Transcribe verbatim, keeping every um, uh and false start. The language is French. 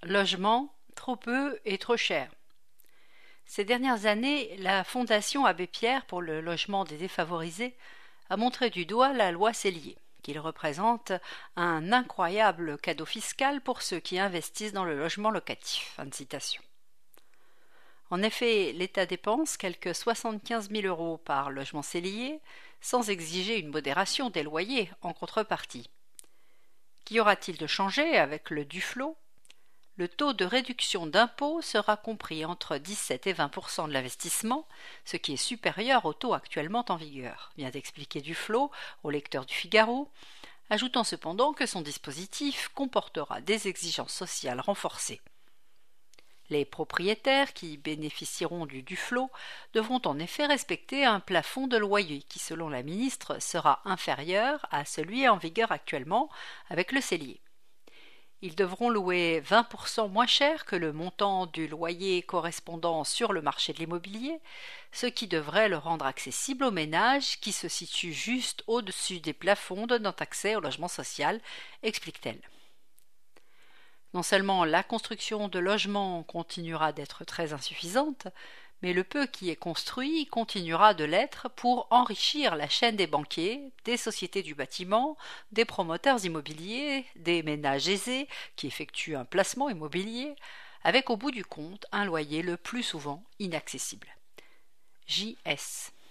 Logement, trop peu et trop cher. Ces dernières années, la Fondation Abbé Pierre pour le logement des défavorisés a montré du doigt la loi Sellier, qu'il représente un incroyable cadeau fiscal pour ceux qui investissent dans le logement locatif. Fin de citation. En effet, l'État dépense quelque soixante-quinze mille euros par logement Sellier, sans exiger une modération des loyers en contrepartie. Qu'y aura-t-il de changé avec le Duflot ? Le taux de réduction d'impôt sera compris entre dix-sept et vingt pour cent de l'investissement, ce qui est supérieur au taux actuellement en vigueur, vient d'expliquer Duflot au lecteur du Figaro, ajoutant cependant que son dispositif comportera des exigences sociales renforcées. Les propriétaires qui bénéficieront du Duflot devront en effet respecter un plafond de loyer qui, selon la ministre, sera inférieur à celui en vigueur actuellement avec le Sellier. Ils devront louer vingt pour cent moins cher que le montant du loyer correspondant sur le marché de l'immobilier, ce qui devrait le rendre accessible aux ménages qui se situent juste au-dessus des plafonds donnant accès au logement social, explique-t-elle. Non seulement la construction de logements continuera d'être très insuffisante, mais le peu qui est construit continuera de l'être pour enrichir la chaîne des banquiers, des sociétés du bâtiment, des promoteurs immobiliers, des ménages aisés qui effectuent un placement immobilier, avec au bout du compte un loyer le plus souvent inaccessible. J S